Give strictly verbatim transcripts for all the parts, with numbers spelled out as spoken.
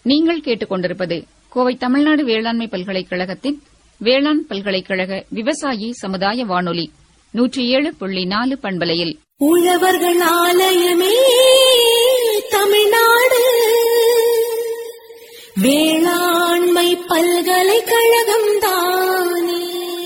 நீங்கள் கேட்டுக்கொண்டிருப்பது கோவை தமிழ்நாடு வேளாண்மை பல்கலைக்கழகத்தின் வேளாண் பல்கலைக்கழக விவசாயி சமுதாய வானொலி நூற்றி ஏழு புள்ளி நாலு பண்பலையில் உழவர்கள் ஆலயமே தமிழ்நாடு வேளாண்மை பல்கலைக்கழகம் தானே.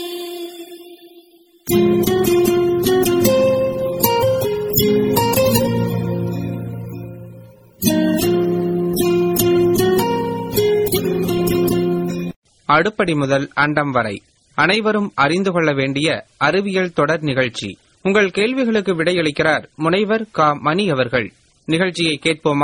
அடுப்படி முதல் அண்டம் வரை அனைவரும் அறிந்து கொள்ள வேண்டிய அறிவியல் தொடர் நிகழ்ச்சி. உங்கள் கேள்விகளுக்கு விடையளிக்கிறார் முனைவர் க மணி அவர்கள். நிகழ்ச்சியை கேட்போமா?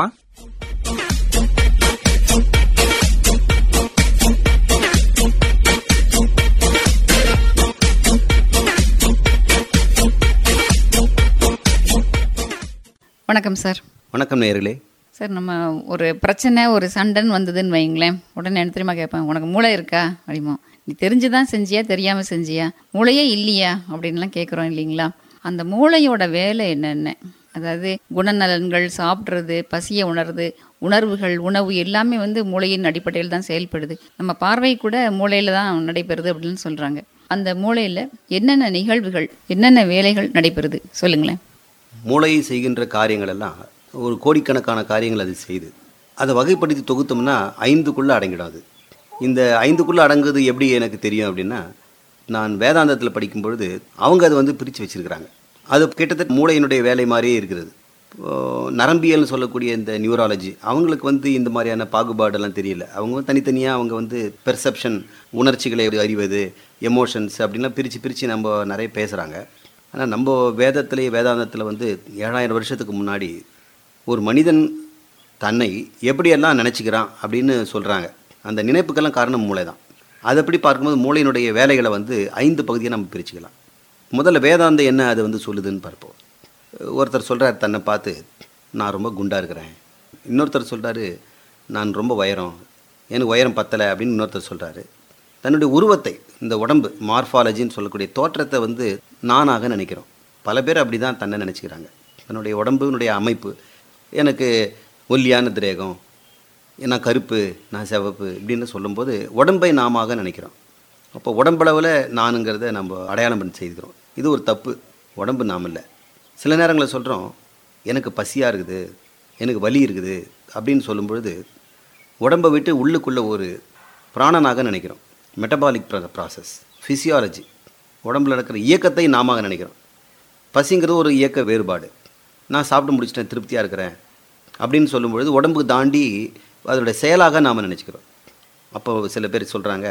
வணக்கம் சார். வணக்கம் நேயர்களே. சார், நம்ம ஒரு பிரச்சனை ஒரு சண்டைன்னு வந்ததுன்னு வைங்களேன், உடனே என்ன தெரியுமா கேட்பேன், உனக்கு மூளை இருக்கா அப்படிமோ, நீ தெரிஞ்சுதான் செஞ்சியா தெரியாமல் செஞ்சியா, மூளையே இல்லையா அப்படின்லாம் கேட்குறோம் இல்லைங்களா? அந்த மூளையோட வேலை என்னென்ன, அதாவது குணநலன்கள், சாப்பிட்றது, பசியை உணர்றது, உணர்வுகள், உணவு எல்லாமே வந்து மூளையின் அடிப்படையில் தான் செயல்படுது. நம்ம பார்வை கூட மூளையில் தான் நடைபெறுது அப்படின்னு சொல்கிறாங்க. அந்த மூளையில் என்னென்ன நிகழ்வுகள், என்னென்ன வேலைகள் நடைபெறுது சொல்லுங்களேன். மூளை செய்கின்ற காரியங்கள் எல்லாம் ஒரு கோடிக்கணக்கான காரியங்கள் அது செய்து அதை வகைப்படுத்தி தொகுத்தோம்னா ஐந்துக்குள்ளே அடங்கிடாது. இந்த ஐந்துக்குள்ளே அடங்குது எப்படி எனக்கு தெரியும் அப்படின்னா, நான் வேதாந்தத்தில் படிக்கும் பொழுது அவங்க அதை வந்து பிரித்து வச்சுருக்கிறாங்க. அது கிட்டத்தட்ட மூளையினுடைய வேலை மாதிரியே இருக்கிறது. நரம்பியல்னு சொல்லக்கூடிய இந்த நியூராலஜி அவங்களுக்கு வந்து இந்த மாதிரியான பாகுபாடெல்லாம் தெரியல. அவங்க தனித்தனியாக அவங்க வந்து பெர்செப்ஷன், உணர்ச்சிகளை அறிவது, எமோஷன்ஸ் அப்படின்லாம் பிரித்து பிரித்து நம்ம நிறைய பேசுகிறாங்க. ஆனால் நம்ம வேதத்திலேயே வேதாந்தத்தில் வந்து ஏழாயிரம் வருஷத்துக்கு முன்னாடி ஒரு மனிதன் தன்னை எப்படியெல்லாம் நினச்சிக்கிறான் அப்படின்னு சொல்கிறாங்க. அந்த நினைப்புக்கெல்லாம் காரணம் மூளை தான். அதை எப்படி பார்க்கும்போது மூளையினுடைய வேலைகளை வந்து ஐந்து பகுதியை நம்ம பிரிச்சுக்கலாம். முதல்ல வேதாந்தம் என்ன அது வந்து சொல்லுதுன்னு பார்ப்போம். ஒருத்தர் சொல்கிறார் தன்னை பார்த்து, நான் ரொம்ப குண்டாக இருக்கிறேன். இன்னொருத்தர் சொல்கிறாரு, நான் ரொம்ப உயரம், எனக்கு உயரம் பத்தலை அப்படின்னு இன்னொருத்தர் சொல்கிறாரு. தன்னுடைய உருவத்தை, இந்த உடம்பு மார்ஃபாலஜின்னு சொல்லக்கூடிய தோற்றத்தை வந்து நானாக நினைக்கிறோம். பல பேர் அப்படி தான் தன்னை நினச்சிக்கிறாங்க. தன்னுடைய உடம்புனுடைய அமைப்பு, எனக்கு ஒல்லியான திரேகம், நான் கருப்பு, நான் சிவப்பு இப்படின்னு சொல்லும்போது உடம்பை நாமாக நினைக்கிறோம். அப்போ உடம்பளவில் நானுங்கிறத நம்ம அடையாளம் பண்ணி செய்துக்கிறோம். இது ஒரு தப்பு. உடம்பு நாம் இல்லை. சில நேரங்களில் சொல்கிறோம், எனக்கு பசியாக இருக்குது, எனக்கு வலி இருக்குது அப்படின்னு சொல்லும்பொழுது உடம்பை விட்டு உள்ளுக்குள்ளே ஒரு பிராணனாக நினைக்கிறோம். மெட்டபாலிக் ப்ராசஸ், ஃபிசியாலஜி, உடம்பில் இருக்கிற இயக்கத்தை நாம நினைக்கிறோம். பசிங்கிறது ஒரு இயக்க வேறுபாடு. நான் சாப்பிட்டு முடிச்சிட்டேன், திருப்தியாக இருக்கிறேன் அப்படின்னு சொல்லும்பொழுது உடம்புக்கு தாண்டி அதோடைய செயலாக நாம் நினச்சிக்கிறோம். அப்போ சில பேர் சொல்கிறாங்க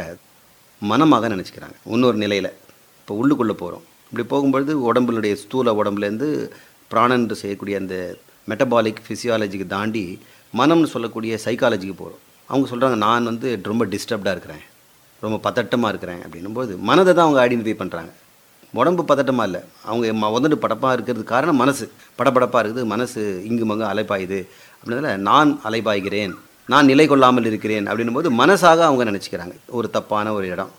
மனமாக நினச்சிக்கிறாங்க. இன்னொரு நிலையில் இப்போ உள்ளுக்குள்ளே போகிறோம். இப்படி போகும்பொழுது உடம்புடைய ஸ்தூல உடம்புலேருந்து பிராணன்று செய்யக்கூடிய அந்த மெட்டபாலிக் ஃபிசியாலஜிக்கு தாண்டி மனம்னு சொல்லக்கூடிய சைக்காலஜிக்கு போகிறோம். அவங்க சொல்கிறாங்க, நான் வந்து ரொம்ப டிஸ்டர்ப்டாக இருக்கிறேன், ரொம்ப பதட்டமாக இருக்கிறேன் அப்படின்னும்போது மனதை தான் அவங்க ஐடென்டிஃபை பண்ணுறாங்க. உடம்பு பதட்டமாக இல்லை. அவங்க உதண்டு படப்பாக இருக்கிறதுக்கு காரணம் மனசு படப்படப்பாக இருக்குது, மனசு இங்கு மங்கு அலைப்பாயுது அப்படின்றதுல நான் அலைப்பாய்கிறேன், நான் நிலை கொள்ளாமல் இருக்கிறேன் அப்படின்னும் போது மனசாக அவங்க நினச்சிக்கிறாங்க. ஒரு தப்பான ஒரு இடம்.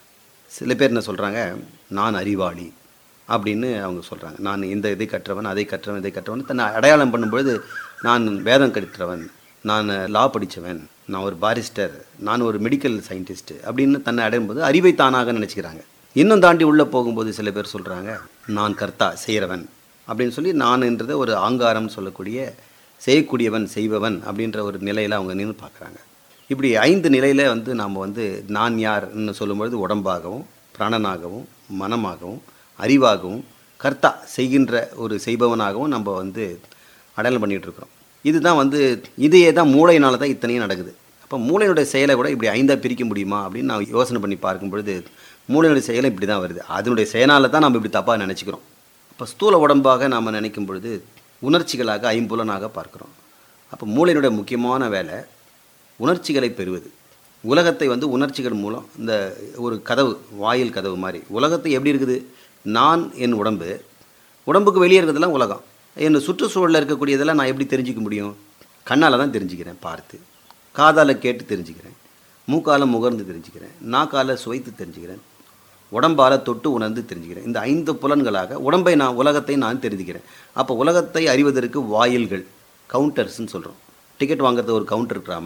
சில பேர் என்ன சொல்கிறாங்க, நான் அறிவாளி அப்படின்னு அவங்க சொல்கிறாங்க. நான் இந்த இதை கற்றவன், அதை கற்றவன், இதை கற்றவன் தன்னை அடையாளம் பண்ணும்பொழுது நான் வேதம் கற்றவன், நான் லா படித்தவன், நான் ஒரு பாரிஸ்டர், நான் ஒரு மெடிக்கல் சயின்டிஸ்ட் அப்படின்னு தன்னை அடையும்போது அறிவை தானாக நினச்சிக்கிறாங்க. இன்னும் தாண்டி உள்ளே போகும்போது சில பேர் சொல்கிறாங்க, நான் கர்த்தா, செய்கிறவன் அப்படின்னு சொல்லி நான் என்றதை ஒரு ஆங்காரம் சொல்லக்கூடிய செய்யக்கூடியவன், செய்பவன் அப்படின்ற ஒரு நிலையில் அவங்க நின்று பார்க்குறாங்க. இப்படி ஐந்து நிலையில் வந்து நாம் வந்து நான் யார்ன்னு சொல்லும்பொழுது உடம்பாகவும், பிராணனாகவும், மனமாகவும், அறிவாகவும், கர்த்தா செய்கின்ற ஒரு செய்பவனாகவும் நம்ம வந்து அடையாளம் பண்ணிகிட்ருக்குறோம். இதுதான் வந்து இதையே தான் மூளையினால தான் இத்தனையும் நடக்குது. அப்போ மூளையினுடைய செயலை கூட இப்படி ஐந்தாக பிரிக்க முடியுமா அப்படின்னு நான் யோசனை பண்ணி பார்க்கும் பொழுது மூளையினுடைய செயலை இப்படி தான் வருது. அதனுடைய செயனால் தான் நம்ம இப்படி தப்பாக நினச்சிக்கிறோம். அப்போ ஸ்தூல உடம்பாக நாம் நினைக்கும் பொழுது உணர்ச்சிகளாக ஐம்புலனாக பார்க்குறோம். அப்போ மூளையினுடைய முக்கியமான வேலை உணர்ச்சிகளை பெறுவது. உலகத்தை வந்து உணர்ச்சிகள் மூலம், இந்த ஒரு கதவு, வாயில் கதவு மாதிரி உலகத்தை எப்படி இருக்குது, நான் என் உடம்பு, உடம்புக்கு வெளியே இருக்கிறதெல்லாம் உலகம், என் சுற்றுச்சூழலில் இருக்கக்கூடியதெல்லாம் நான் எப்படி தெரிஞ்சிக்க முடியும்? கண்ணால் தான் தெரிஞ்சுக்கிறேன், பார்த்து, காதால் கேட்டு தெரிஞ்சுக்கிறேன், மூக்கால் முகர்ந்து தெரிஞ்சுக்கிறேன், நாக்கால் சுவைத்து தெரிஞ்சுக்கிறேன், உடம்பால் தொட்டு உணர்ந்து தெரிஞ்சுக்கிறேன். இந்த ஐந்து புலன்களாக உடம்பை நான், உலகத்தை நான் தெரிஞ்சுக்கிறேன். அப்போ உலகத்தை அறிவதற்கு வாயில்கள், கவுண்டர்ஸ்ன்னு சொல்கிறோம். டிக்கெட் வாங்குறது ஒரு கவுண்டர் இருக்கிற மாதிரி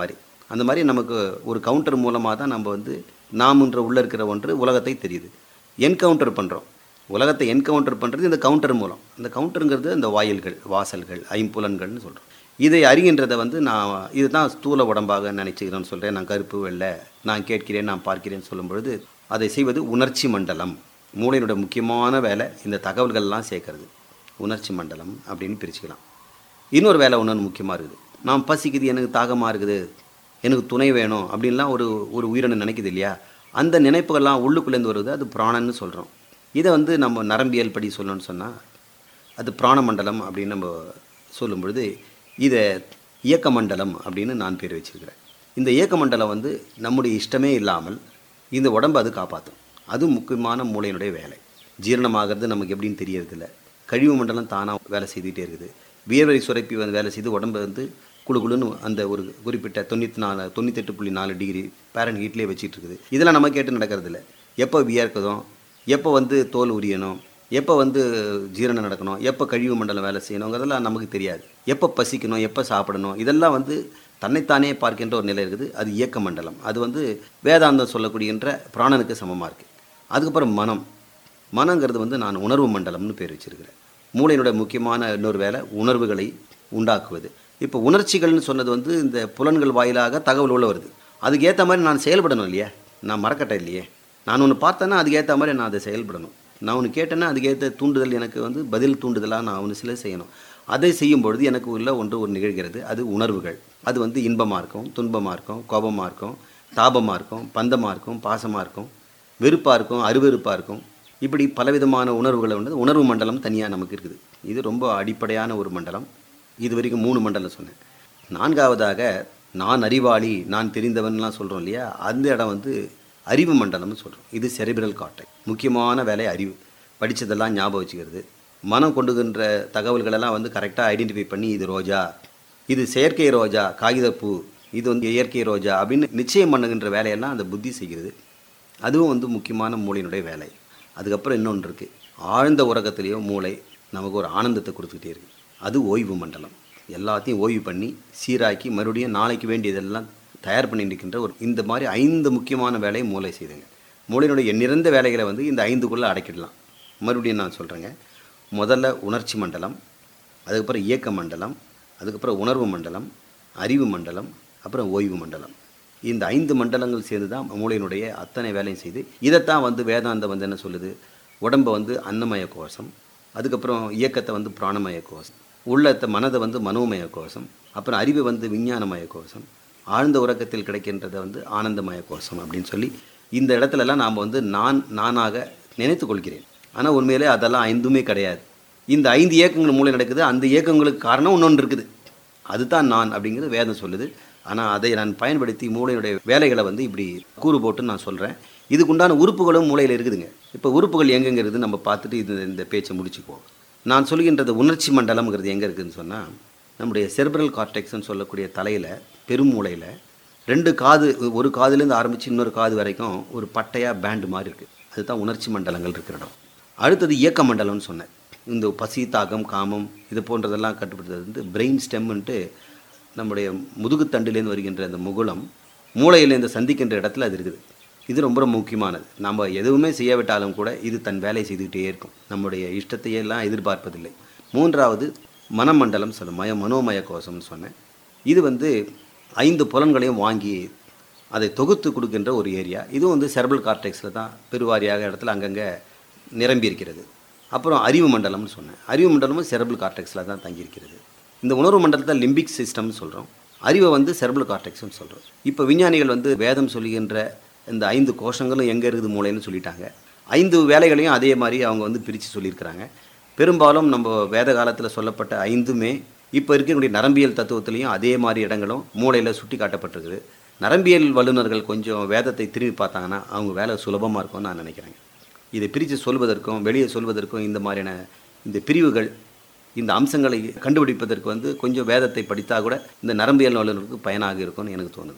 அந்த மாதிரி நமக்கு ஒரு கவுண்டர் மூலமாக தான் நம்ம வந்து நாம்ன்ற உள்ளே இருக்கிற ஒன்று உலகத்தை தெரியுது. என்கவுண்டர் பண்ணுறோம், உலகத்தை என்கவுண்டர் பண்ணுறது இந்த கவுண்டர் மூலம். இந்த கவுண்டருங்கிறது இந்த வாயில்கள், வாசல்கள், ஐம்புலன்கள்னு சொல்கிறோம். இதை அறிகின்றதை வந்து நான் இதுதான் ஸ்தூல உடம்பாக நினைச்சுக்கிறேன்னு சொல்கிறேன். நான் கருப்பு வெள்ளை, நான் கேட்கிறேன், நான் பார்க்கிறேன்னு சொல்லும் பொழுது அதை செய்வது உணர்ச்சி மண்டலம். மூளையினுடைய முக்கியமான வேலை இந்த தகவல்கள்லாம் சேர்க்கறது. உணர்ச்சி மண்டலம் அப்படின்னு பிரிச்சுக்கலாம். இன்னொரு வேலை ஒன்று முக்கியமாக இருக்குது. நான் பசிக்குது, எனக்கு தாகமாக இருக்குது, எனக்கு துணை வேணும் அப்படின்லாம் ஒரு ஒரு உயிரினம் நினைக்குது இல்லையா, அந்த நினைப்புகள்லாம் உள்ளுக்குள்ளேருந்து வருது, அது பிராணன்னு சொல்கிறோம். இதை வந்து நம்ம நரம்பியல் படி சொல்லணும்னு சொன்னால் அது பிராண மண்டலம் அப்படின்னு நம்ம சொல்லும் பொழுது இதை இயக்க மண்டலம் அப்படின்னு நான் பேர் வச்சுருக்கிறேன். இந்த இயக்க மண்டலம் வந்து நம்முடைய இஷ்டமே இல்லாமல் இந்த உடம்பை அது காப்பாற்றும். அது முக்கியமான மூளையினுடைய வேலை. ஜீரணமாகிறது நமக்கு எப்படின்னு தெரியறதில்ல. கழிவு மண்டலம் தானாக வேலை செய்துகிட்டே இருக்குது. வியர்வை சுரப்பி வந்து வேலை செய்து உடம்பை வந்து குழு குழுன்னு அந்த ஒரு குறிப்பிட்ட தொண்ணூற்றி நாலு தொண்ணூத்தெட்டு புள்ளி நாலு டிகிரி பேரன் ஹீட்லேயே வச்சுட்டு இருக்குது. இதெல்லாம் நம்ம கேட்டு நடக்கிறதில்ல. எப்போ வியர்க்கதும், எப்போ வந்து தோல் உரியணும், எப்போ வந்து ஜீரணம் நடக்கணும், எப்போ கழிவு மண்டலம் வேலை செய்யணுங்கிறதெல்லாம் நமக்கு தெரியாது. எப்போ பசிக்கணும், எப்போ சாப்பிடணும், இதெல்லாம் வந்து தன்னைத்தானே பார்க்கின்ற ஒரு நிலை இருக்குது. அது இயக்க மண்டலம். அது வந்து வேதாந்தம் சொல்லக்கூடியன்ற பிராணனுக்கு சமமாக இருக்குது. அதுக்கப்புறம் மனம். மனங்கிறது வந்து நான் உணர்வு மண்டலம்னு பேர் வச்சுருக்கிறேன். மூளையினுடைய முக்கியமான இன்னொரு வேலை உணர்வுகளை உண்டாக்குவது. இப்போ உணர்ச்சிகள்னு சொன்னது வந்து இந்த புலன்கள் வாயிலாக தகவல் உள்ள வருது. அதுக்கு ஏற்ற மாதிரி நான் செயல்படணும் இல்லையா, நான் மறக்கட்டேன் இல்லையே. நான் ஒன்று பார்த்தேன்னா அதுக்கு ஏற்ற மாதிரி நான் அதை செயல்படணும். நான் ஒன்று கேட்டேன்னா அதுக்கேற்ற தூண்டுதல் எனக்கு வந்து பதில் தூண்டுதலாக நான் ஒன்று சில செய்யணும். அதை செய்யும் பொழுது எனக்கு உள்ள ஒன்று ஒரு நிகழ்கிறது. அது உணர்வுகள். அது வந்து இன்பமாக இருக்கும், துன்பமாக இருக்கும், கோபமாக இருக்கும், தாபமாக இருக்கும், பந்தமாக இருக்கும், பாசமாக இருக்கும், வெறுப்பாக இருக்கும், அருவெறுப்பாக இருக்கும். இப்படி பலவிதமான உணர்வுகளை வந்து உணர்வு மண்டலம் தனியாக நமக்கு இருக்குது. இது ரொம்ப அடிப்படையான ஒரு மண்டலம். இது வரைக்கும் மூணு மண்டலம் சொன்னேன். நான்காவதாக நான் அறிவாளி, நான் தெரிந்தவன்லாம் சொல்கிறோம் இல்லையா, அந்த இடம் வந்து அறிவு மண்டலம்னு சொல்கிறோம். இது செரிபிரல் கார்டெக்ஸ். முக்கியமான வேலை அறிவு. படித்ததெல்லாம் ஞாபகம் வச்சுக்கிறது, மனம் கொண்டுகின்ற தகவல்களெல்லாம் வந்து கரெக்டாக ஐடென்டிஃபை பண்ணி இது ரோஜா, இது செயற்கை ரோஜா, காகிதப்பூ, இது வந்து இயற்கை ரோஜா அப்படின்னு நிச்சயம் பண்ணுகின்ற வேலையெல்லாம் அந்த புத்தி செய்கிறது. அதுவும் வந்து முக்கியமான மூளையினுடைய வேலை. அதுக்கப்புறம் இன்னொன்று இருக்குது. ஆழ்ந்த உறக்கத்திலேயும் மூளை நமக்கு ஒரு ஆனந்தத்தை கொடுத்துக்கிட்டே இருக்குது. அது ஓய்வு மண்டலம். எல்லாத்தையும் ஓய்வு பண்ணி சீராக்கி மறுபடியும் நாளைக்கு வேண்டியதெல்லாம் தயார் பண்ணி இருக்கின்ற ஒரு இந்த மாதிரி ஐந்து முக்கியமான வேலையை மூளை செய்துங்க. மூளையினுடைய எண்ணிறந்த வேலைகளை வந்து இந்த ஐந்துக்குள்ளே அடக்கிடலாம். மறுபடியும் நான் சொல்கிறேங்க. முதல்ல உணர்ச்சி மண்டலம், அதுக்கப்புறம் இயக்க மண்டலம், அதுக்கப்புறம் உணர்வு மண்டலம், அறிவு மண்டலம், அப்புறம் ஓய்வு மண்டலம். இந்த ஐந்து மண்டலங்கள் சேர்ந்து தான் மூளையினுடைய அத்தனை வேலையும் செய்து. இதைத்தான் வந்து வேதாந்தம் வந்து என்ன சொல்லுது, உடம்பை வந்து அன்னமய கோஷம், அதுக்கப்புறம் இயக்கத்தை வந்து பிராணமய கோஷம், உள்ளத்தை மனதை வந்து மனோமய கோஷம், அப்புறம் அறிவு வந்து விஞ்ஞானமய கோஷம், ஆழ்ந்த உறக்கத்தில் கிடைக்கின்றதை வந்து ஆனந்தமய கோஷம் அப்படின்னு சொல்லி இந்த இடத்துலலாம் நாம் வந்து நான் நானாக நினைத்து கொள்கிறேன். ஆனால் உண்மையிலே அதெல்லாம் ஐந்துமே கிடையாது. இந்த ஐந்து இயக்கங்கள் மூளை நடக்குது. அந்த இயக்கங்களுக்கு காரணம் இன்னொன்று இருக்குது, அதுதான் நான் அப்படிங்கிறது வேதம் சொல்லுது. ஆனால் அதை நான் பயன்படுத்தி மூளையுடைய வேலைகளை வந்து இப்படி கூறு போட்டு நான் சொல்கிறேன். இதுக்குண்டான உறுப்புகளும் மூளையில் இருக்குதுங்க. இப்போ உறுப்புகள் எங்கெங்கிறது நம்ம பார்த்துட்டு இது இந்த பேச்சை முடிச்சுக்குவோம். நான் சொல்கின்றது உணர்ச்சி மண்டலம்ங்கிறது எங்கே இருக்குதுன்னு சொன்னால், நம்முடைய செரிபிரல் கார்டெக்ஸ்ன்னு சொல்லக்கூடிய தலையில் பெருமூளையில் ரெண்டு காது, ஒரு காதுலேருந்து ஆரம்பித்து இன்னொரு காது வரைக்கும் ஒரு பட்டையாக பேண்டு மாதிரி இருக்குது. அதுதான் உணர்ச்சி மண்டலங்கள் இருக்கிற இடம். அடுத்தது இயக்க மண்டலம்னு சொன்னேன். இந்த பசி, தாகம், காமம் இது போன்றதெல்லாம் கட்டுப்படுத்துறது வந்து பிரெயின் ஸ்டெம்முன்ட்டு நம்முடைய முதுகுத்தண்டிலேருந்து வருகின்ற அந்த முகுளம் மூளையிலேருந்து சந்திக்கின்ற இடத்துல அது இருக்குது. இது ரொம்ப ரொம்ப முக்கியமானது. நம்ம எதுவுமே செய்யவிட்டாலும் கூட இது தன் வேலையை செய்துக்கிட்டே இருக்கும். நம்முடைய இஷ்டத்தையெல்லாம் எதிர்பார்ப்பதில்லை. மூன்றாவது மனமண்டலம் சொல்ல மய மனோமய கோஷம்னு சொன்னேன். இது வந்து ஐந்து புலன்களையும் வாங்கி அதை தொகுத்து கொடுக்கின்ற ஒரு ஏரியா. இதுவும் வந்து செரிபிரல் கார்டெக்ஸில் தான் பெருவாரியாக இடத்துல அங்கங்கே நிரம்பி இருக்கிறது. அப்புறம் அறிவு மண்டலம்னு சொன்னேன். அறிவு மண்டலமும் செரிபிரல் கார்டெக்ஸில் தான் தங்கியிருக்கிறது. இந்த உணர்வு மண்டலத்தை லிம்பிக் சிஸ்டம்னு சொல்கிறோம். அறிவை வந்து செரிபிரல் கார்டெக்ஸ்னு சொல்கிறோம். இப்போ விஞ்ஞானிகள் வந்து வேதம் சொல்லுகின்ற இந்த ஐந்து கோஷங்களும் எங்கே இருக்குது மூளைன்னு சொல்லிட்டாங்க. ஐந்து வேலைகளையும் அதே மாதிரி அவங்க வந்து பிரித்து சொல்லியிருக்கிறாங்க. பெரும்பாலும் நம்ம வேத காலத்தில் சொல்லப்பட்ட ஐந்துமே இப்போ இருக்கக்கூடிய நரம்பியல் தத்துவத்திலையும் அதே மாதிரி இடங்களும் மூளையில் சுட்டி காட்டப்பட்டிருக்குது. நரம்பியல் வல்லுநர்கள் கொஞ்சம் வேதத்தை திரும்பி பார்த்தாங்கன்னா அவங்க வேலை சுலபமாக இருக்கும்னு நான் நினைக்கிறேன். இதை பிரித்து சொல்வதற்கும் வெளியே சொல்வதற்கும் இந்த மாதிரியான இந்த பிரிவுகள், இந்த அம்சங்களை கண்டுபிடிப்பதற்கு வந்து கொஞ்சம் வேதத்தை படித்தா கூட இந்த நரம்பியல் வல்லுநருக்கு பயனாக இருக்கும்னு எனக்கு தோணுது.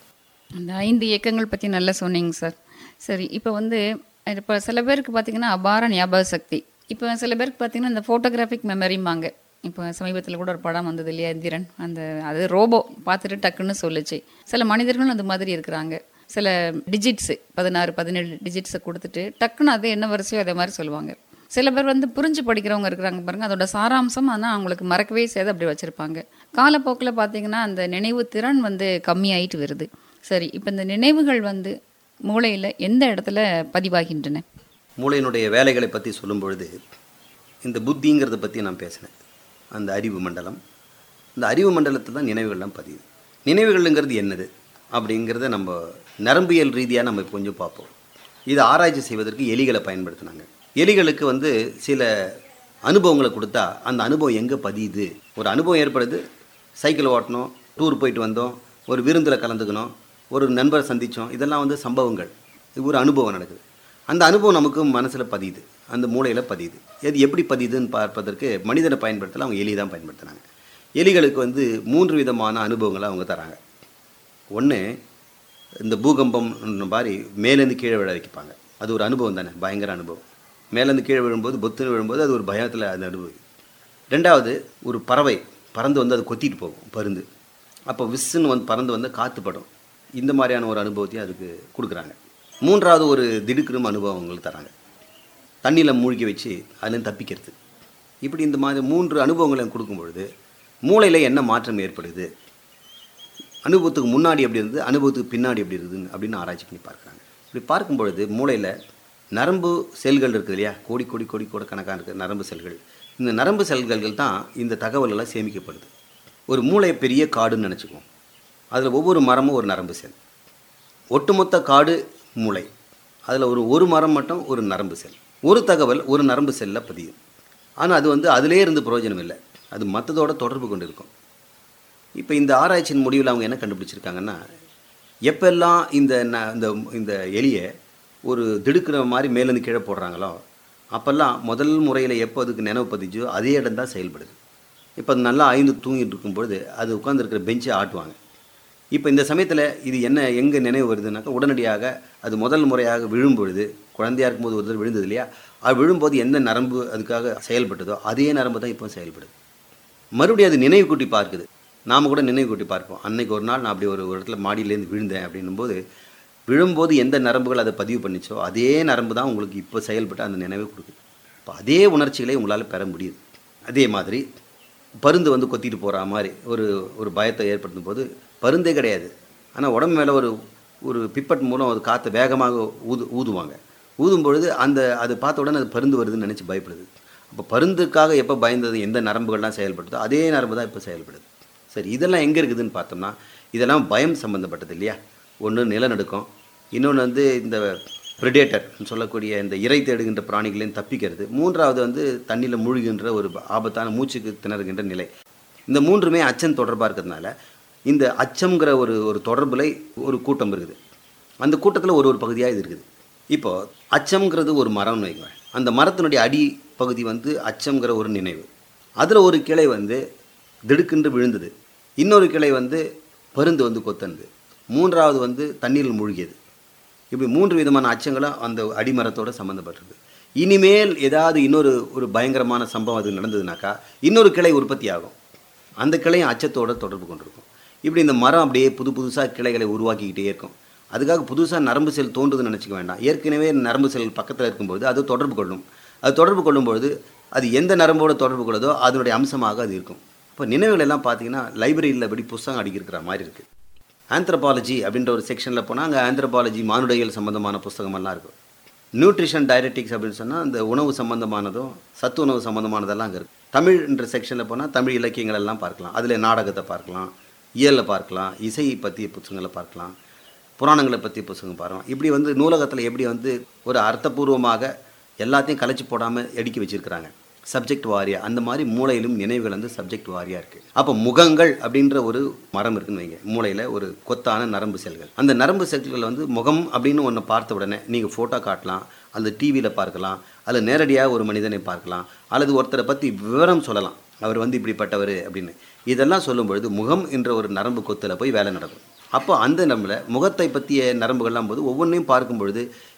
அந்த ஐந்து இயக்கங்கள் பற்றி நல்லா சொன்னீங்க சார். சரி, இப்போ வந்து இப்போ சில பேருக்கு பார்த்திங்கன்னா அபார ஞாபக சக்தி. இப்போ சில பேருக்கு பார்த்திங்கன்னா இந்த ஃபோட்டோகிராஃபிக் மெமரிம்பாங்க. இப்போ சமீபத்தில் கூட ஒரு படம் வந்தது இல்லையா, எந்திரன். அந்த அது ரோபோ பார்த்துட்டு டக்குன்னு சொல்லுச்சு. சில மனிதர்களும் அந்த மாதிரி இருக்கிறாங்க. சில டிஜிட்ஸு பதினாறு பதினேழு டிஜிட்ஸை கொடுத்துட்டு டக்குன்னு அது என்ன வரிசையோ அதே மாதிரி சொல்லுவாங்க. சில பேர் வந்து புரிஞ்சு படிக்கிறவங்க இருக்கிறாங்க பாருங்கள், அதோட சாராம்சம் ஆனால் அவங்களுக்கு மறக்கவே செய்து அப்படி வச்சுருப்பாங்க. காலப்போக்கில் பார்த்தீங்கன்னா அந்த நினைவு திறன் வந்து கம்மியாயிட்டு வருது. சரி, இப்போ இந்த நினைவுகள் வந்து மூளையில் எந்த இடத்துல பதிவாகின்றன? மூளையினுடைய வேலைகளை பற்றி சொல்லும் பொழுது இந்த புத்திங்கிறத பற்றி நான் பேசினேன். அந்த அறிவு மண்டலம், இந்த அறிவு மண்டலத்தில் தான் நினைவுகள்லாம் பதியுது. நினைவுகள்ங்கிறது என்னது அப்படிங்கிறத நம்ம நரம்பியல் ரீதியாக நம்ம கொஞ்சம் பார்ப்போம். இதை ஆராய்ச்சி செய்வதற்கு எலிகளை பயன்படுத்தினாங்க. எலிகளுக்கு வந்து சில அனுபவங்களை கொடுத்தா அந்த அனுபவம் எங்கே பதியுது. ஒரு அனுபவம் ஏற்படுது, சைக்கிள் ஓட்டணும், டூர் போயிட்டு வந்தோம், ஒரு விருந்தில் கலந்துக்கணும், ஒரு நண்பரை சந்தித்தோம், இதெல்லாம் வந்து சம்பவங்கள். இது ஒரு அனுபவம் நடக்குது. அந்த அனுபவம் நமக்கு மனசில் பதியுது, அந்த மூளையில் பதியுது. எது எப்படி பதியுதுன்னு பார்ப்பதற்கு மனிதனை பயன்படுத்தல, அவங்க எலி தான் பயன்படுத்தினாங்க. எலிகளுக்கு வந்து மூன்று விதமான அனுபவங்களை அவங்க தராங்க. ஒன்று, இந்த பூகம்பம் மாதிரி மேலேருந்து கீழே விழ வைப்பாங்க. அது ஒரு அனுபவம் தானே, பயங்கர அனுபவம். மேலேருந்து கீழே விழும்போது, பொத்துன்னு விழும்போது அது ஒரு பயத்தில் அது அனுபவம். ரெண்டாவது, ஒரு பறவை பறந்து வந்து அது கொத்திட்டு போகும் பருந்து. அப்போ விஸ்ஸுன்னு வந்து பறந்து வந்து காற்று படும். இந்த மாதிரியான ஒரு அனுபவத்தையும் அதுக்கு கொடுக்குறாங்க. மூன்றாவது, ஒரு திடுக்கிடும் அனுபவம் அவங்களுக்கு தராங்க, தண்ணியில் மூழ்கி வச்சு அதுலேருந்து தப்பிக்கிறது. இப்படி இந்த மாதிரி மூன்று அனுபவங்களை கொடுக்கும் பொழுது மூளையில் என்ன மாற்றம் ஏற்படுது, அனுபவத்துக்கு முன்னாடி எப்படி இருக்குது, அனுபவத்துக்கு பின்னாடி எப்படி இருக்குதுன்னு அப்படின்னு ஆராய்ச்சி பண்ணி பார்க்குறாங்க. இப்படி பார்க்கும் பொழுது மூளையில் நரம்பு செல்கள் இருக்குது இல்லையா, கோடி கோடி கோடி கோடி கணக்காக இருக்குது நரம்பு செல்கள். இந்த நரம்பு செல்கள் தான் இந்த தகவல்கள்லாம் சேமிக்கப்படுது. ஒரு மூளை பெரிய காடுன்னு நினச்சிக்குவோம். அதில் ஒவ்வொரு மரமும் ஒரு நரம்பு செல். ஒட்டுமொத்த காடு மூளை. அதில் ஒரு ஒரு மரம் மட்டும் ஒரு நரம்பு செல். ஒரு தகவல் ஒரு நரம்பு செல்லில் பதியும். ஆனால் அது வந்து அதிலே இருந்து பிரயோஜனம் இல்லை, அது மற்றதோட தொடர்பு கொண்டு இருக்கும். இப்போ இந்த ஆராய்ச்சியின் முடிவில் அவங்க என்ன கண்டுபிடிச்சிருக்காங்கன்னா, எப்பெல்லாம் இந்த இந்த இந்த எலியை ஒரு திடுக்கிற மாதிரி மேலேருந்து கீழே போடுறாங்களோ அப்போல்லாம் முதல் முறையில் எப்போ அதுக்கு நினைவு பதிஞ்சோ அதே இடம் தான் செயல்படுது. இப்போ அது நல்லா ஐந்து தூங்கிட்டு இருக்கும்பொழுது அது உட்காந்துருக்கிற பெஞ்சை ஆட்டுவாங்க. இப்போ இந்த சமயத்தில் இது என்ன எங்கே நினைவு வருதுனாக்கா, உடனடியாக அது முதல் முறையாக விழும்பொழுது, குழந்தையாக இருக்கும்போது ஒரு தடவை விழுந்தது இல்லையா, அது விழும்போது எந்த நரம்பு அதுக்காக செயல்பட்டதோ அதே நரம்பு தான் இப்போ செயல்படுது. மறுபடியும் அது நினைவு கூட்டி பார்க்குது. நாம் கூட நினைவு கூட்டி பார்ப்போம். அன்னைக்கு ஒரு நாள் நான் அப்படி ஒரு ஒரு இடத்துல மாடியிலேருந்து விழுந்தேன் அப்படின்னும்போது, விழும்போது எந்த நரம்புகள் அதை பதிவு பண்ணிச்சோ அதே நரம்பு தான் உங்களுக்கு இப்போ செயல்பட்டு அந்த நினைவை கொடுக்குது. இப்போ அதே உணர்ச்சிகளை உங்களால் பெற முடியுது. அதே மாதிரி பருந்து வந்து கொத்திட்டு போகிற மாதிரி ஒரு ஒரு பயத்தை ஏற்படுத்தும் போது பருந்தே கிடையாது, ஆனால் உடம்பு மேலே ஒரு ஒரு பிப்பட் மூலம் அது காற்றை வேகமாக ஊது ஊதுவாங்க. ஊதும் பொழுது அந்த அது பார்த்த உடனே அது பருந்து வருதுன்னு நினச்சி பயப்படுது. அப்போ பருந்துக்காக எப்போ பயந்தது எந்த நரம்புகள்லாம் செயல்படுதோ அதே நரம்பு தான் இப்போ செயல்படுது. சரி, இதெல்லாம் எங்கே இருக்குதுன்னு பார்த்தோம்னா, இதெல்லாம் பயம் சம்மந்தப்பட்டது இல்லையா. ஒன்று நிலநடுக்கம், இன்னொன்று வந்து இந்த ப்ரிடேட்டர் சொல்லக்கூடிய இந்த இறை தேடுகின்ற பிராணிகளையும் தப்பிக்கிறது, மூன்றாவது வந்து தண்ணியில் மூழ்கின்ற ஒரு ஆபத்தான மூச்சுக்கு திணறுகின்ற நிலை. இந்த மூன்றுமே அச்சம் தொடர்பாக இருக்கிறதுனால இந்த அச்சம்ங்கிற ஒரு ஒரு தொடர்பில் ஒரு கூட்டம் இருக்குது. அந்த கூட்டத்தில் ஒரு ஒரு பகுதியாக இது இருக்குது. இப்போது அச்சம்ங்கிறது ஒரு மரம்னு வைங்க. அந்த மரத்தினுடைய அடி பகுதி வந்து அச்சம்ங்கிற ஒரு நினைவு. அதில் ஒரு கிளை வந்து திடுக்கென்று விழுந்தது, இன்னொரு கிளை வந்து பருந்து வந்து கொத்தனது, மூன்றாவது வந்து தண்ணீரில் மூழ்கியது. இப்படி மூன்று விதமான அச்சங்களும் அந்த அடிமரத்தோடு சம்மந்தப்பட்டிருக்கு. இனிமேல் ஏதாவது இன்னொரு ஒரு பயங்கரமான சம்பவம் அது நடந்ததுனாக்கா இன்னொரு கிளை உற்பத்தி ஆகும். அந்த கிளையும் அச்சத்தோடு தொடர்பு கொண்டிருக்கும். இப்படி இந்த மரம் அப்படியே புது புதுசாக கிளைகளை உருவாக்கிக்கிட்டே இருக்கும். அதுக்காக புதுசாக நரம்பு செல் தோன்றுதுன்னு நினச்சிக்க வேண்டாம். ஏற்கனவே நரம்பு செல் பக்கத்தில் இருக்கும்போது அது தொடர்பு கொள்ளும். அது தொடர்பு கொள்ளும்பொழுது அது எந்த நரம்போடு தொடர்பு கொள்ளுதோ அதனுடைய அம்சமாக அது இருக்கும். இப்போ நினைவுகள் எல்லாம் பார்த்தீங்கன்னா லைப்ரரியில் படி புஸ்தகம் அடிக்கிற மாதிரி இருக்குது. ஆந்த்ரோபாலஜி அப்படின்ற ஒரு செக்ஷனில் போனால் அங்கே ஆந்த்ரோபாலஜி மானுடையல் சம்மந்தமான புஸ்தகமெல்லாம் இருக்கும். நியூட்ரிஷன் டயரெட்டிக்ஸ் அப்படின்னு சொன்னால் அந்த உணவு சம்மந்தமானதும் சத்து உணவு சம்மந்தமானதெல்லாம் அங்கே இருக்குது. தமிழ் என்ற செக்ஷனில் போனால் தமிழ் இலக்கியங்கள் எல்லாம் பார்க்கலாம். அதில் நாடகத்தை பார்க்கலாம், இயலை பார்க்கலாம், இசை பற்றிய புத்தகங்களை பார்க்கலாம், புராணங்களை பற்றிய புத்தகம் பார்க்கலாம். இப்படி வந்து நூலகத்தில் எப்படி வந்து ஒரு அர்த்தபூர்வமாக எல்லாத்தையும் கலைச்சி போடாமல் எடுக்கி வச்சுருக்கிறாங்க, சப்ஜெக்ட் வாரியாக. அந்த மாதிரி மூளையிலும் நினைவுகள் வந்து சப்ஜெக்ட் வாரியாக இருக்குது. அப்போ முகங்கள் அப்படின்ற ஒரு மரம் இருக்குன்னு வைங்க, மூளையில் ஒரு கொத்தான நரம்பு செல்கள். அந்த நரம்பு செல்கள் வந்து முகம் அப்படின்னு ஒன்று பார்த்த உடனே நீங்கள் ஃபோட்டோ காட்டலாம், அல்லது டிவியில் பார்க்கலாம், அல்லது நேரடியாக ஒரு மனிதனை பார்க்கலாம், அல்லது ஒருத்தரை பற்றி விவரம் சொல்லலாம், அவர் வந்து இப்படிப்பட்டவர் அப்படின்னு. இதெல்லாம் சொல்லும் பொழுது முகம் என்ற ஒரு நரம்பு கொத்தில் போய் வேலை நடக்கும். அப்போ அந்த நம்மளை முகத்தை பற்றிய நரம்புகள்லாம் போது ஒவ்வொன்றையும் பார்க்கும் பொழுது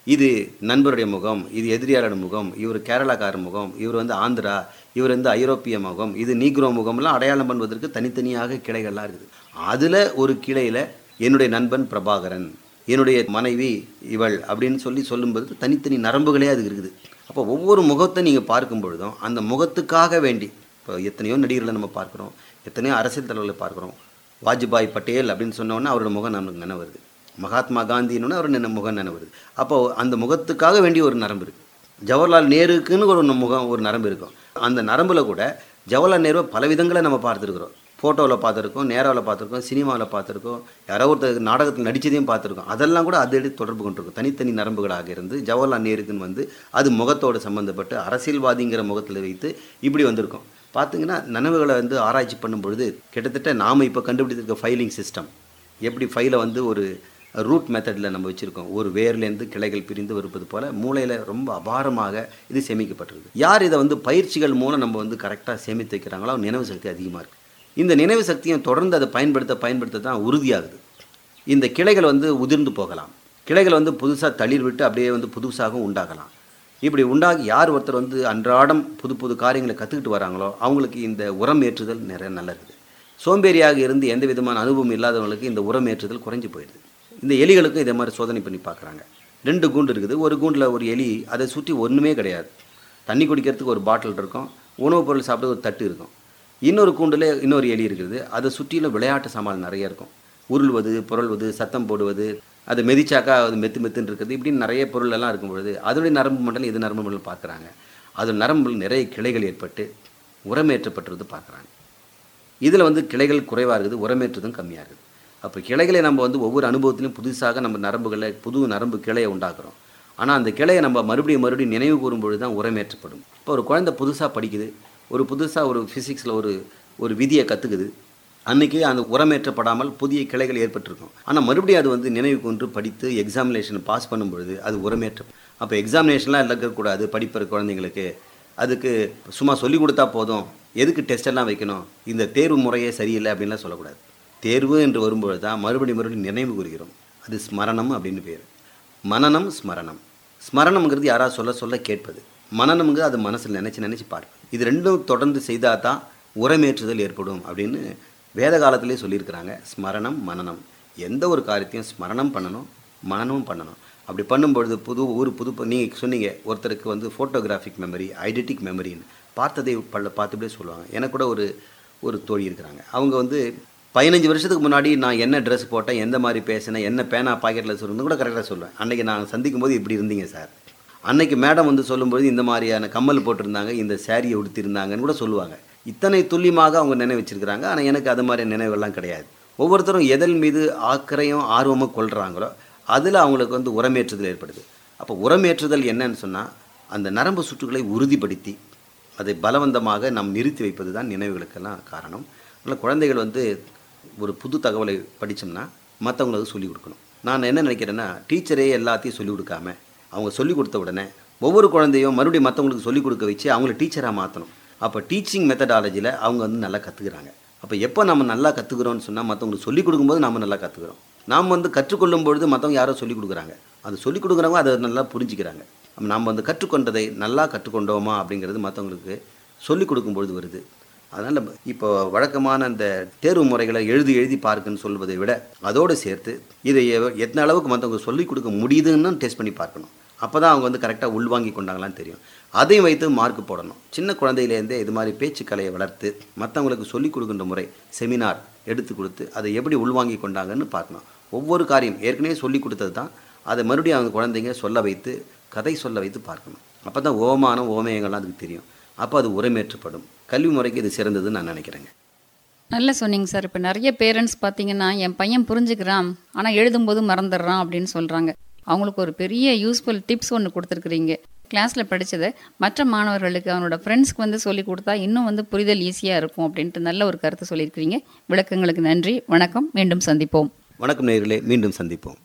இது நண்பருடைய முகம், இது எதிரியாளோட முகம், இவர் கேரளாக்கார முகம், இவர் வந்து ஆந்திரா, இவர் வந்து ஐரோப்பிய முகம், இது நீக்ரோ முகம்லாம் அடையாளம் பண்ணுவதற்கு தனித்தனியாக கிளைகள்லாம் இருக்குது. அதில் ஒரு கிளையில் என்னுடைய நண்பன் பிரபாகரன், என்னுடைய மனைவி இவள் அப்படின்னு சொல்லி சொல்லும்போது தனித்தனி நரம்புகளே அதுக்கு இருக்குது. அப்போ ஒவ்வொரு முகத்தை நீங்கள் பார்க்கும் பொழுதும் அந்த முகத்துக்காக வேண்டி, இப்போ எத்தனையோ நடிகர்களை நம்ம பார்க்குறோம், எத்தனையோ அரசியல் தலைவர்களை பார்க்குறோம். வாஜ்பாய் பட்டேல் அப்படின்னு சொன்னோன்னா அவரோட முகம் நமக்கு நினைவு வருது. மகாத்மா காந்தின்னு அவர் நினை முகம் நினைவு வருது. அப்போது அந்த முகத்துக்காக வேண்டிய ஒரு நரம்பு இருக்குது. ஜவஹர்லால் நேருக்குன்னு ஒரு முகம் ஒரு நரம்பு இருக்கும். அந்த நரம்பில் கூட ஜவஹர்லால் நேருவை பல விதங்களை நம்ம பார்த்துருக்குறோம். ஃபோட்டோவில் பார்த்துருக்கோம், நேராவில் பார்த்துருக்கோம், சினிமாவில் பார்த்துருக்கோம், யாரோ ஒருத்தர் நாடகத்தில் நடித்ததையும் பார்த்துருக்கோம். அதெல்லாம் கூட அது எடுத்து தொடர்பு கொண்டிருக்கும். தனித்தனி நரம்புகளாக இருந்து ஜவஹர்லால் நேருக்குன்னு வந்து அது முகத்தோடு சம்மந்தப்பட்டு அரசியல்வாதிங்கிற முகத்தில் வைத்து இப்படி வந்திருக்கும். பார்த்திங்கன்னா நனவுகளை வந்து ஆராய்ச்சி பண்ணும் பொழுது கிட்டத்தட்ட நாம் இப்போ கண்டுபிடித்திருக்க ஃபைலிங் சிஸ்டம், எப்படி ஃபைலை வந்து ஒரு ரூட் மெத்தடில் நம்ம வச்சுருக்கோம், ஒரு வேர்லேருந்து கிளைகள் பிரிந்து வருவது போல் மூளையில் ரொம்ப அபாரமாக இது சேமிக்கப்பட்டிருக்கு. யார் இதை வந்து பயிற்சிகள் மூலம் நம்ம வந்து கரெக்டாக சேமித்து வைக்கிறாங்களோ நினைவு சக்தி அதிகமாக இருக்குது. இந்த நினைவு சக்தியை தொடர்ந்து அதை பயன்படுத்த பயன்படுத்த தான் உறுதியாகுது. இந்த கிளைகள் வந்து உதிர்ந்து போகலாம், கிளைகள் வந்து புதுசாக தளிர் விட்டு அப்படியே வந்து புதுசாகவும் உண்டாகலாம். இப்படி உண்டாகி யார் ஒருத்தர் வந்து அன்றாடம் புது புது காரியங்களை கற்றுக்கிட்டு வராங்களோ அவங்களுக்கு இந்த உரம் ஏற்றுதல் நிறைய நல்லா இருக்குது. சோம்பேறியாக இருந்து எந்த விதமான அனுபவம் இல்லாதவங்களுக்கு இந்த உரம் ஏற்றுதல் குறைஞ்சி போயிடுது. இந்த எலிகளுக்கும் இதே மாதிரி சோதனை பண்ணி பார்க்குறாங்க. ரெண்டு கூண்டு இருக்குது, ஒரு கூண்டில் ஒரு எலி, அதை சுற்றி ஒன்றுமே கிடையாது. தண்ணி குடிக்கிறதுக்கு ஒரு பாட்டில் இருக்கும், உணவுப் பொருள் சாப்பிட ஒரு தட்டு இருக்கும். இன்னொரு கூண்டில் இன்னொரு எலி இருக்குது, அதை சுற்றிலும் விளையாட்டு சாமான் நிறைய இருக்கும். உருள்வது, புரள்வது, சத்தம் போடுவது, அதை மெதிச்சாக்கா அது மெத்து மெத்துன்னு இருக்குது, இப்படின்னு நிறைய பொருள் எல்லாம் இருக்கும் பொழுது அதோடைய நரம்பு மண்டலம் இது நரம்பு மண்டலம் பார்க்குறாங்க. அது நரம்பில் நிறைய கிளைகள் ஏற்பட்டு உரமேற்றப்பட்டுறது பார்க்குறாங்க. இதில் வந்து கிளைகள் குறைவாக இருக்குது, உரமேற்றதும் கம்மியாக இருக்குது. அப்போ கிளைகளை நம்ம வந்து ஒவ்வொரு அனுபவத்திலையும் புதுசாக நம்ம நரம்புகளை புது நரம்பு கிளையை உண்டாக்குறோம். ஆனால் அந்த கிளையை நம்ம மறுபடியும் மறுபடியும் நினைவு கூறும்பொழுது தான் உரமேற்றப்படும். இப்போ ஒரு குழந்தை புதுசாக படிக்குது, ஒரு புதுசாக ஒரு ஃபிசிக்ஸில் ஒரு ஒரு விதியை கற்றுக்குது, அன்றைக்கி அந்த உரமேற்றப்படாமல் புதிய கிளைகள் ஏற்பட்டிருக்கும். ஆனால் மறுபடியும் அது வந்து நினைவு கொண்டு படித்து எக்ஸாமினேஷனை பாஸ் பண்ணும்பொழுது அது உரமேற்றம். அப்போ எக்ஸாமினேஷன்லாம் இருக்கக்கூடாது படிப்பிற குழந்தைங்களுக்கு, அதுக்கு சும்மா சொல்லிக் கொடுத்தா போதும், எதுக்கு டெஸ்டெல்லாம் வைக்கணும், இந்த தேர்வு முறையே சரியில்லை அப்படின்லாம் சொல்லக்கூடாது. தேர்வு என்று வரும்பொழுது தான் மறுபடி மறுபடியும் நினைவு கூறுகிறோம். அது ஸ்மரணம் அப்படின்னு பேர். மனனம் ஸ்மரணம். ஸ்மரணம்ங்கிறது யாராவது சொல்ல சொல்ல கேட்பது, மனனம்ங்கிறது அது மனசில் நினச்சி நினச்சி பார்ப்பது. இது ரெண்டும் தொடர்ந்து செய்தால் தான் உரமேற்றுதல் ஏற்படும் அப்படின்னு வேத காலத்திலே சொல்லியிருக்கிறாங்க. ஸ்மரணம் மனனம், எந்த ஒரு காரியத்தையும் ஸ்மரணம் பண்ணணும், மனனமும் பண்ணணும். அப்படி பண்ணும்பொழுது புது ஒரு புது நீங்கள் சொன்னீங்க ஒருத்தருக்கு வந்து ஃபோட்டோகிராஃபிக் மெமரி, ஐடென்டிக் மெமரின்னு பார்த்ததை பல பார்த்துட்டே சொல்லுவாங்க. எனக்கு கூட ஒரு ஒரு தோழி இருக்கிறாங்க. அவங்க வந்து பதினஞ்சு வருஷத்துக்கு முன்னாடி நான் என்ன ட்ரெஸ் போட்டேன், எந்த மாதிரி பேசினேன், என்ன பேனா பாக்கெட்டில் சொல்லணும் கூட கரெக்டாக சொல்லுவேன். அன்றைக்கி நான் சந்திக்கும் போது இப்படி இருந்தீங்க சார், அன்றைக்கி மேடம் வந்து சொல்லும்போது இந்த மாதிரியான கம்மல் போட்டிருந்தாங்க, இந்த சேரீயை உடுத்திருந்தாங்கன்னு கூட சொல்லுவாங்க. இத்தனை துல்லியமாக அவங்க நினைவு வச்சிருக்கிறாங்க. ஆனால் எனக்கு அது மாதிரி நினைவெல்லாம் கிடையாது. ஒவ்வொருத்தரும் எதன் மீது ஆக்கிரையும் ஆர்வமாக கொள்கிறாங்களோ அதில் அவங்களுக்கு வந்து உரமேற்றுதல் ஏற்படுது. அப்போ உரமேற்றுதல் என்னன்னு சொன்னால் அந்த நரம்பு சுற்றுகளை உறுதிப்படுத்தி அதை பலவந்தமாக நாம் நிறுத்தி வைப்பது தான் நினைவுகளுக்கெல்லாம் காரணம். அதனால் குழந்தைகள் வந்து ஒரு புது தகவலை படித்தோம்னா மற்றவங்களுக்கு சொல்லிக் கொடுக்கணும். நான் என்ன நினைக்கிறேன்னா, டீச்சரே எல்லாத்தையும் சொல்லிக் கொடுக்காம அவங்க சொல்லிக் கொடுத்த உடனே ஒவ்வொரு குழந்தையும் மறுபடியும் மற்றவங்களுக்கு சொல்லிக் கொடுக்க வச்சு அவங்கள டீச்சராக மாற்றணும். அப்போ டீச்சிங் மெத்தடாலஜியில் அவங்க வந்து நல்லா கற்றுக்குறாங்க. அப்போ எப்போ நம்ம நல்லா கற்றுக்குறோன்னு சொன்னால் மற்றவங்களுக்கு சொல்லிக் கொடுக்கும்போது நம்ம நல்லா கற்றுக்குறோம். நாம் வந்து கற்றுக்கொள்ளும் பொழுது மற்றவங்க யாரோ சொல்லிக் கொடுக்குறாங்க, அது சொல்லிக் கொடுக்குறவங்க அதை நல்லா புரிஞ்சுக்கிறாங்க. நாம் வந்து கற்றுக்கொண்டதை நல்லா கற்றுக்கொண்டோமா அப்படிங்கிறது மற்றவங்களுக்கு சொல்லிக் கொடுக்கும்பொழுது வருது. அதனால் இப்போ வழக்கமான அந்த தேர்வு முறைகளை எழுதி எழுதி பார்க்குன்னு சொல்வதை விட அதோடு சேர்த்து இதை எத்தனை அளவுக்கு மற்றவங்க சொல்லிக் கொடுக்க முடியுதுன்னு டெஸ்ட் பண்ணி பார்க்கணும். அப்போ தான் அவங்க வந்து கரெக்டாக உள்வாங்கி கொண்டாங்களான்னு தெரியும். அதையும் வைத்து மார்க் போடணும். சின்ன குழந்தையிலேருந்தே இது மாதிரி பேச்சுக்கலையை வளர்த்து மற்றவங்களுக்கு சொல்லிக் கொடுக்கின்ற முறை செமினார் எடுத்து கொடுத்து அதை எப்படி உள்வாங்கி கொண்டாங்கன்னு பார்க்கணும். ஒவ்வொரு காரியம் ஏற்கனவே சொல்லிக் கொடுத்தது தான் அதை மறுபடியும் அவங்க குழந்தைங்க சொல்ல வைத்து கதை சொல்ல வைத்து பார்க்கணும். அப்போ தான் ஓமானம் ஓமயங்கள்லாம் அதுக்கு தெரியும். அப்போ அது உரமேற்றப்படும். கல்வி முறைக்கு இது சிறந்ததுன்னு நான் நினைக்கிறேங்க. நல்லா சொன்னீங்க சார். இப்போ நிறைய பேரண்ட்ஸ் பார்த்தீங்கன்னா என் பையன் புரிஞ்சுக்கிறான் ஆனால் எழுதும்போது மறந்துடுறான் அப்படின்னு சொல்கிறாங்க. அவங்களுக்கு ஒரு பெரிய யூஸ்ஃபுல் டிப்ஸ் ஒன்று கொடுத்துருக்குறீங்க. கிளாஸில் படித்ததை மற்ற மாணவர்களுக்கு அவனோட ஃப்ரெண்ட்ஸ்க்கு வந்து சொல்லி கொடுத்தா இன்னும் வந்து புரிதல் ஈஸியாக இருக்கும் அப்படின்ட்டு நல்ல ஒரு கருத்து சொல்லியிருக்கிறீங்க. விளக்கங்களுக்கு நன்றி. வணக்கம். மீண்டும் சந்திப்போம். வணக்கம் நேயர்களே, மீண்டும் சந்திப்போம்.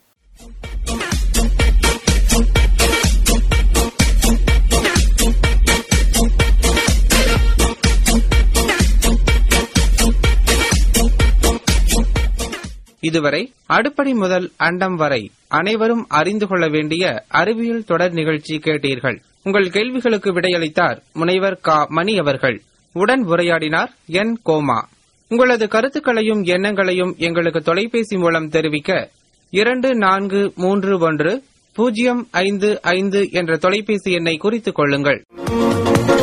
இதுவரை அடுப்படி முதல் அண்டம் வரை அனைவரும் அறிந்து கொள்ள வேண்டிய அறிவியல் தொடர் நிகழ்ச்சி கேட்டீர்கள். உங்கள் கேள்விகளுக்கு விடையளித்தார் முனைவர் கா மணி அவர்கள். உடன் உரையாடினார் என் கோமா. உங்களது கருத்துக்களையும் எண்ணங்களையும் எங்களுக்கு தொலைபேசி மூலம் தெரிவிக்க இரண்டு நான்கு மூன்று ஒன்று பூஜ்ஜியம் ஐந்து ஐந்து என்ற தொலைபேசி எண்ணை குறித்துக் கொள்ளுங்கள்.